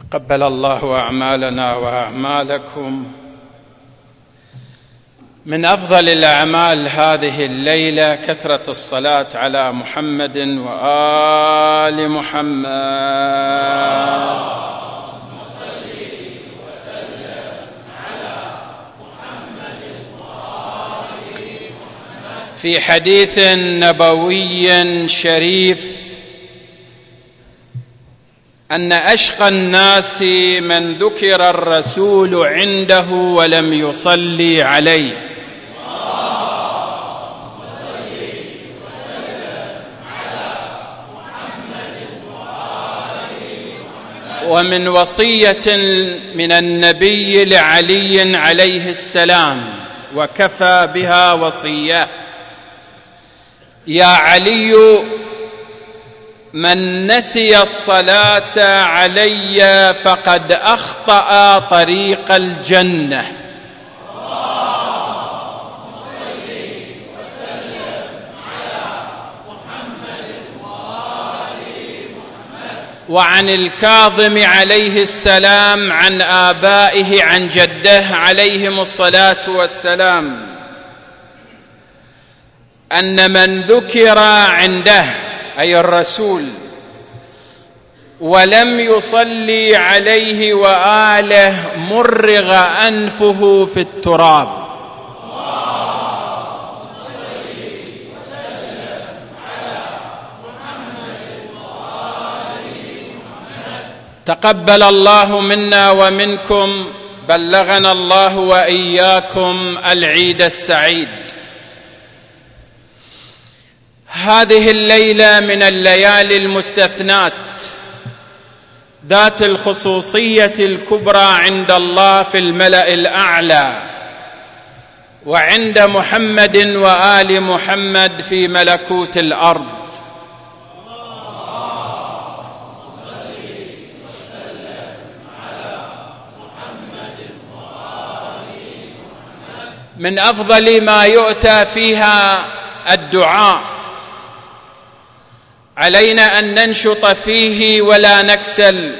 تقبل الله أعمالنا وأعمالكم. من أفضل الأعمال هذه الليلة كثرة الصلاة على محمد وآل محمد. في حديث نبوي شريف أن أشقى الناس من ذكر الرسول عنده ولم يصلي عليه. ومن وصية من النبي لعلي عليه السلام وكفى بها وصية: يا علي من نسي الصلاة علي فقد أخطأ طريق الجنة. وعن الكاظم عليه السلام عن آبائه عن جده عليهم الصلاة والسلام أن من ذكر عنده أي الرسول ولم يصلي عليه وآله مرغ أنفه في التراب. تقبل الله منا ومنكم، بلغنا الله وإياكم العيد السعيد. هذه الليلة من الليالي المستثنات ذات الخصوصية الكبرى عند الله في الملأ الأعلى، وعند محمد وآل محمد في ملكوت الأرض. من أفضل ما يؤتى فيها الدعاء، علينا أن ننشط فيه ولا نكسل.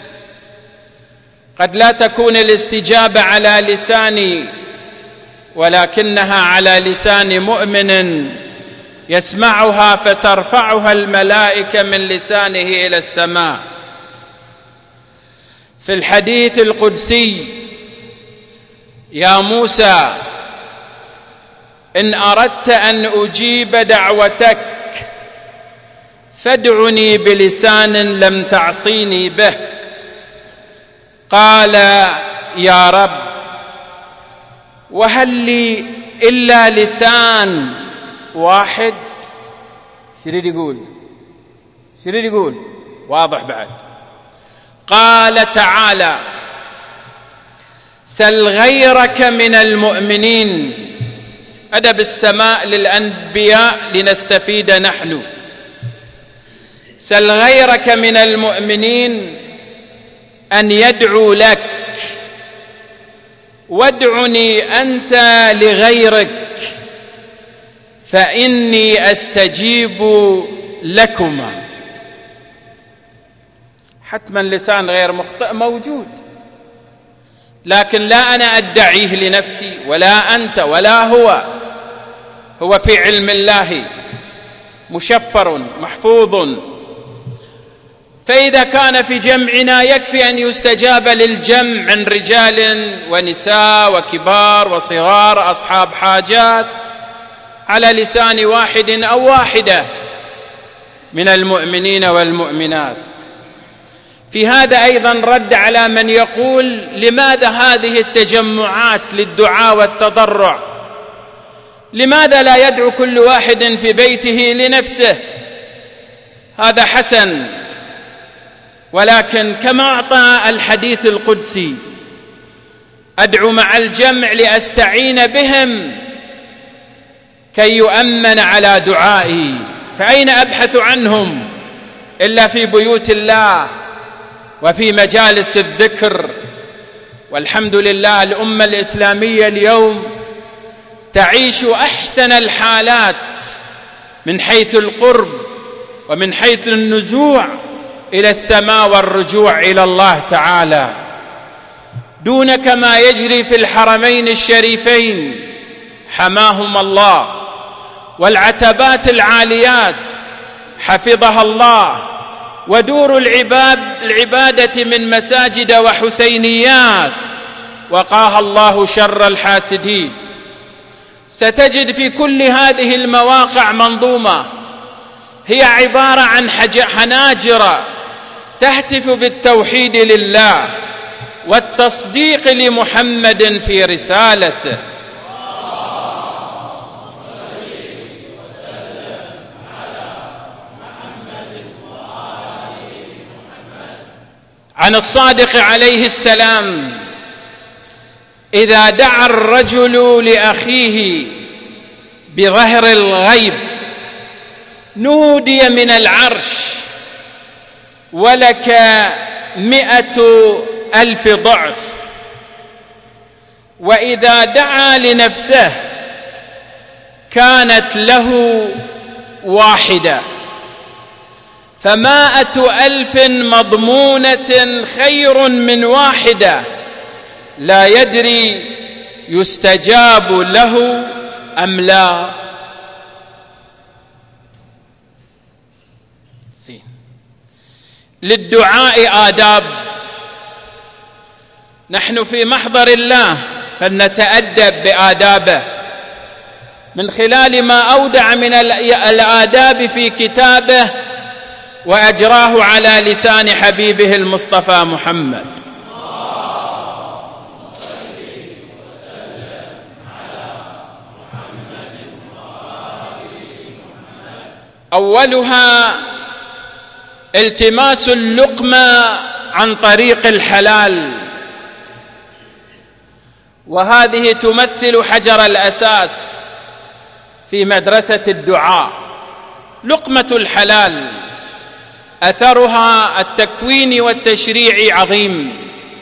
قد لا تكون الاستجابة على لساني، ولكنها على لسان مؤمن يسمعها فترفعها الملائكة من لسانه إلى السماء. في الحديث القدسي: يا موسى إن أردت أن أجيب دعوتك فادعني بلسان لم تعصيني به. قال: يا رب وهل لي إلا لسان واحد؟ شريد يقول واضح بعد. قال تعالى: سل غيرك من المؤمنين. أدب السماء للأنبياء لنستفيد نحن. سل غيرك من المؤمنين أن يدعو لك، وادعني أنت لغيرك فإني أستجيب لكما. حتما لسان غير مخطئ موجود، لكن لا أنا أدعيه لنفسي ولا أنت ولا هو في علم الله مشفر محفوظ. فإذا كان في جمعنا يكفي أن يستجاب للجمع من رجال ونساء وكبار وصغار أصحاب حاجات على لسان واحد أو واحدة من المؤمنين والمؤمنات. في هذا أيضا رد على من يقول: لماذا هذه التجمعات للدعاء والتضرع؟ لماذا لا يدعو كل واحد في بيته لنفسه؟ هذا حسن، ولكن كما أعطى الحديث القدسي: أدعو مع الجمع لأستعين بهم كي يؤمن على دعائي. فأين أبحث عنهم إلا في بيوت الله وفي مجالس الذكر. والحمد لله الأمة الإسلامية اليوم تعيش أحسن الحالات من حيث القرب ومن حيث النزوع إلى السماء والرجوع إلى الله تعالى، دون كما يجري في الحرمين الشريفين حماهما الله، والعتبات العاليات حفظها الله، ودور العبادة من مساجد وحسينيات وقاها الله شر الحاسدين. ستجد في كل هذه المواقع منظومة هي عبارة عن حناجر تهتف بالتوحيد لله والتصديق لمحمد في رسالته. عن الصادق عليه السلام: إذا دعا الرجل لأخيه بظهر الغيب نودي من العرش ولك 100,000 ضعف، وإذا دعا لنفسه كانت له 1، ف100,000 مضمونة خير من 1 لا يدري يستجاب له أم لا. للدعاء آداب، نحن في محضر الله فلنتأدب بآدابه من خلال ما أودع من الآداب في كتابه وأجراه على لسان حبيبه المصطفى محمد. أولها التماس اللقمة عن طريق الحلال، وهذه تمثل حجر الأساس في مدرسة الدعاء. لقمة الحلال أثرها التكويني والتشريعي عظيم.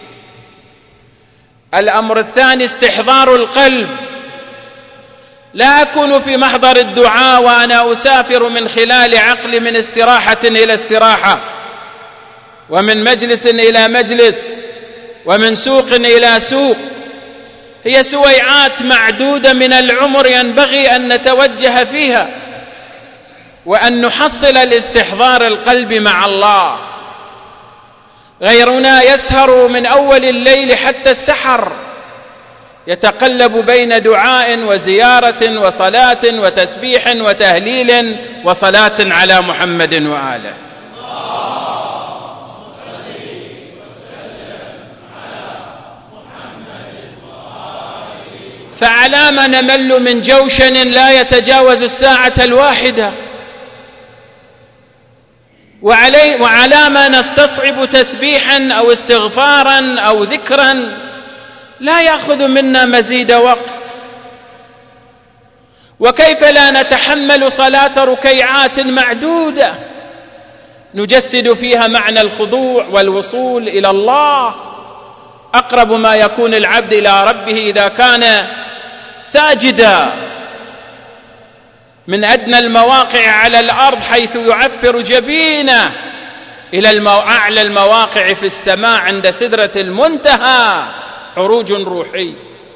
الأمر الثاني استحضار القلب. لا أكون في محضر الدعاء وأنا أسافر من خلال عقلي من استراحة إلى استراحة، ومن مجلس إلى مجلس، ومن سوق إلى سوق. هي سويعات معدودة من العمر ينبغي أن نتوجه فيها وأن نحصل الاستحضار القلب مع الله. غيرنا يسهر من أول الليل حتى السحر يتقلب بين دعاء وزيارة وصلاة وتسبيح وتهليل وصلاة على محمد وآله. فعلى ما نمل من جوشن لا يتجاوز 1:01، وعلى ما نستصعب تسبيحا أو استغفارا أو ذكرا لا يأخذ منا مزيد وقت. وكيف لا نتحمل صلاة ركيعات معدودة نجسد فيها معنى الخضوع والوصول إلى الله. أقرب ما يكون العبد إلى ربه إذا كان ساجدا من أدنى المواقع على الأرض حيث يعفر جبينه إلى أعلى المواقع في السماء عند سدرة المنتهى، عروج روحي.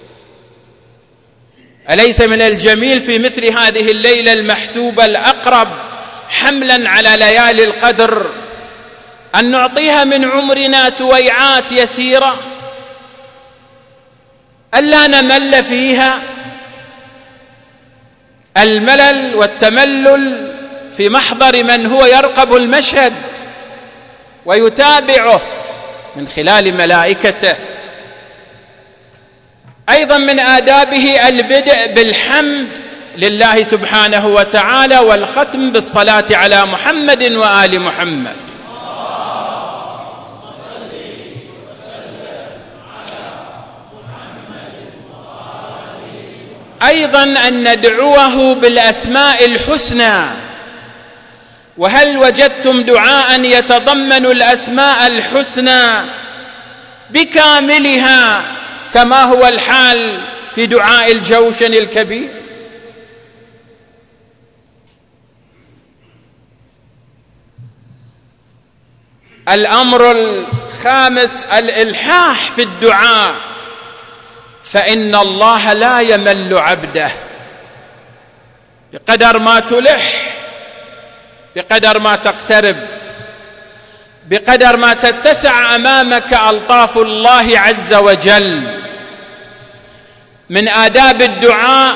أليس من الجميل في مثل هذه الليلة المحسوبة الأقرب حملا على ليالي القدر أن نعطيها من عمرنا سويعات يسيرة ألا نمل فيها؟ الملل والتملل في محضر من هو يرقب المشهد ويتابعه من خلال ملائكته. أيضا من آدابه البدء بالحمد لله سبحانه وتعالى والختم بالصلاة على محمد وآل محمد. أيضا أن ندعوه بالأسماء الحسنى. وهل وجدتم دعاء يتضمن الأسماء الحسنى بكاملها كما هو الحال في دعاء الجوشن الكبير؟ الأمر الخامس الإلحاح في الدعاء، فإن الله لا يمل عبده. بقدر ما تلح، بقدر ما تقترب، بقدر ما تتسع أمامك ألطاف الله عز وجل. من آداب الدعاء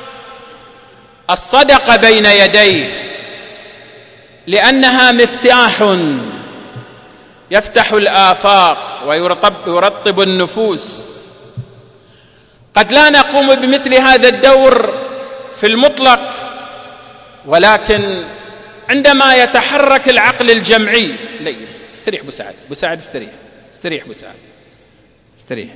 الصدقة بين يديه، لأنها مفتاح يفتح الآفاق ويرطب النفوس. قد لا نقوم بمثل هذا الدور في المطلق، ولكن عندما يتحرك العقل الجمعي، استريح أبو سعد استريح أبو سعد استريح.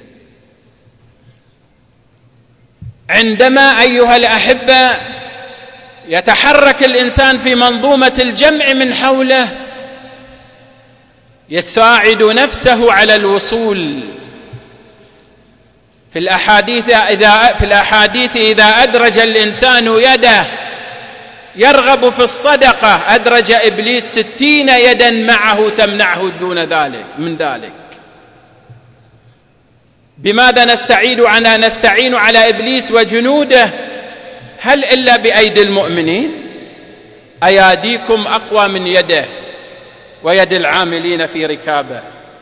عندما أيها الأحبة يتحرك الإنسان في منظومة الجمع من حوله، يساعد نفسه على الوصول. في الأحاديث إذا أدرج الإنسان يده يرغب في الصدقة، أدرج إبليس 60 يدا معه تمنعه من ذلك. بماذا نستعين على إبليس وجنوده؟ هل إلا بأيدي المؤمنين؟ أياديكم أقوى من يده ويد العاملين في ركابه.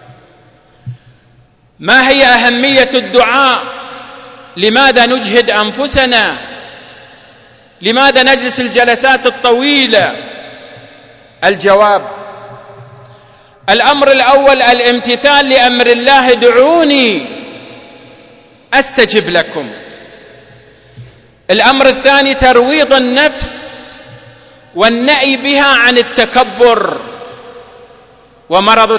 ما هي أهمية الدعاء؟ لماذا نجهد أنفسنا؟ لماذا نجلس الجلسات الطويلة؟ الجواب: الأمر الأول الامتثال لأمر الله، ادعوني أستجب لكم. الأمر الثاني ترويض النفس والنأي بها عن التكبر. ومرض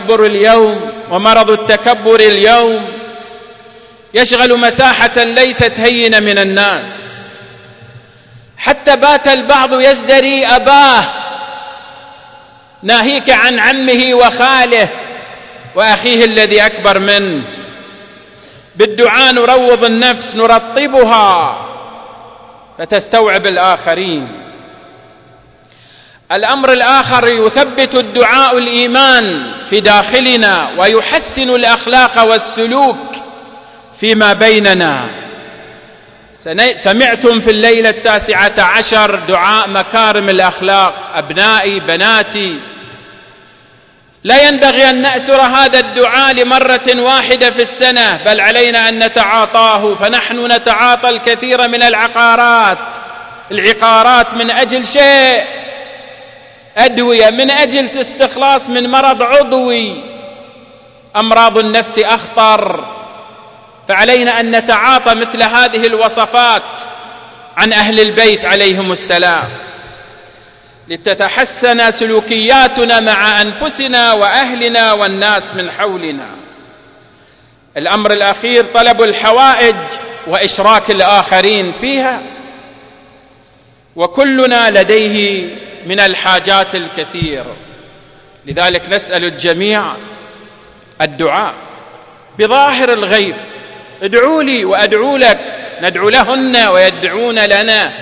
التكبر اليوم يشغل مساحة ليست هينة من الناس، حتى بات البعض يزدري أباه، ناهيك عن عمه وخاله وأخيه الذي أكبر منه. بالدعاء نروض النفس، نرطبها فتستوعب الآخرين. الأمر الآخر يثبت الدعاء الإيمان في داخلنا، ويحسن الأخلاق والسلوك فيما بيننا. سمعتم في الليلة 19 دعاء مكارم الأخلاق. أبنائي بناتي، لا ينبغي أن نأسر هذا الدعاء لمرة واحدة في السنة، بل علينا أن نتعاطاه. فنحن نتعاطى الكثير من العقارات من أجل شيء، أدوية من أجل استخلاص من مرض عضوي. أمراض النفس أخطر، فعلينا أن نتعاطى مثل هذه الوصفات عن أهل البيت عليهم السلام، لتتحسن سلوكياتنا مع أنفسنا وأهلنا والناس من حولنا. الأمر الأخير طلب الحوائج وإشراك الآخرين فيها، وكلنا لديه من الحاجات الكثير. لذلك نسأل الجميع الدعاء بظاهر الغيب. ادعوا لي وأدعو لك، ندعو لهن ويدعون لنا.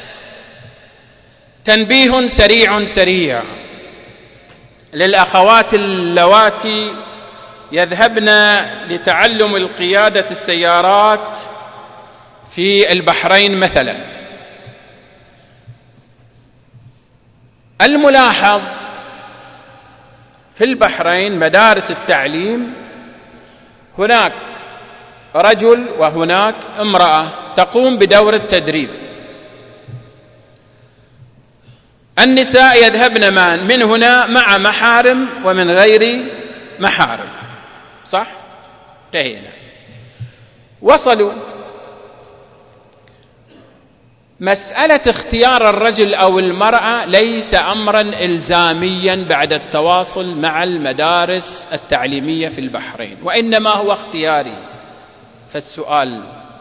تنبيه سريع للأخوات اللواتي يذهبن لتعلم القيادة السيارات في البحرين مثلا. الملاحظ في البحرين مدارس التعليم هناك رجل وهناك امرأة تقوم بدور التدريب. النساء يذهبن من هنا مع محارم ومن غير محارم، صح؟ انتهينا. وصلوا. مسألة اختيار الرجل أو المرأة ليس أمرا إلزاميا بعد التواصل مع المدارس التعليمية في البحرين، وإنما هو اختياري. فالسؤال: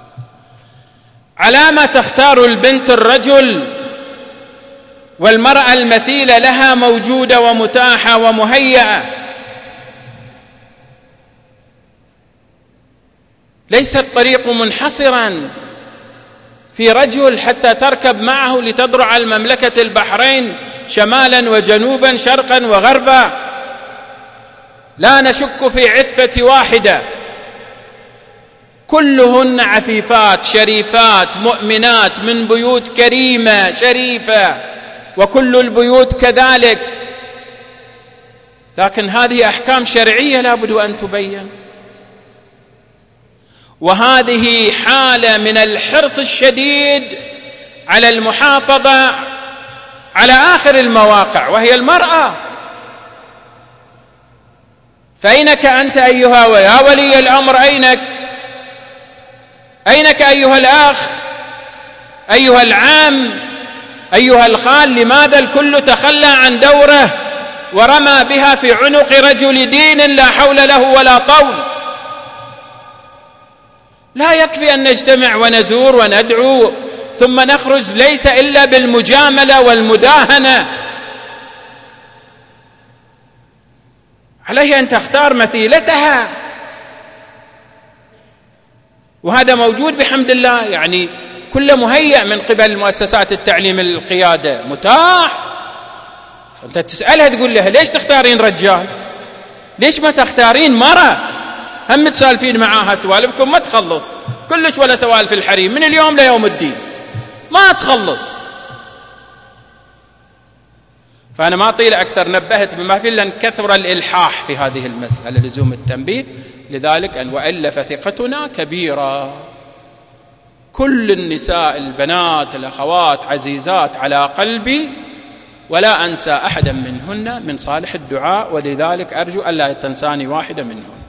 على ما تختار البنت الرجل والمرأة المثيلة لها موجودة ومتاحة ومهيئة؟ ليس الطريق منحصرا في رجل حتى تركب معه لتضرع المملكة البحرين شمالا وجنوبا شرقا وغربا. لا نشك في عفة واحدة، كلهن عفيفات شريفات مؤمنات من بيوت كريمة شريفة، وكل البيوت كذلك، لكن هذه أحكام شرعية لا بد أن تبين. وهذه حالة من الحرص الشديد على المحافظة على آخر المواقع وهي المرأة. فأينك أنت أيها ويا ولي الأمر؟ أينك أيها الأخ، أيها العم، أيها الخال؟ لماذا الكل تخلى عن دوره ورمى بها في عنق رجل دين لا حول له ولا طول؟ لا يكفي أن نجتمع ونزور وندعو ثم نخرج ليس إلا بالمجاملة والمداهنة. عليه أن تختار مثيلتها، وهذا موجود بحمد الله، يعني كل مهيأ من قبل مؤسسات التعليم القيادة متاح. أنت تسألها تقول لها ليش تختارين رجال؟ ليش ما تختارين مرأة؟ هم تسالفين معاها سوالفكم ما تخلص، كلش ولا سوالف الحريم من اليوم ليوم الدين ما تخلص. فأنا ما أطيل أكثر، نبهت بما فيه لأن كثر الإلحاح في هذه المسألة لزوم التنبيه، لذلك أن وإلا فثقتنا كبيرة. كل النساء البنات الأخوات عزيزات على قلبي، ولا أنسى أحدا منهن من صالح الدعاء، ولذلك أرجو ألا تنساني واحدة منهن.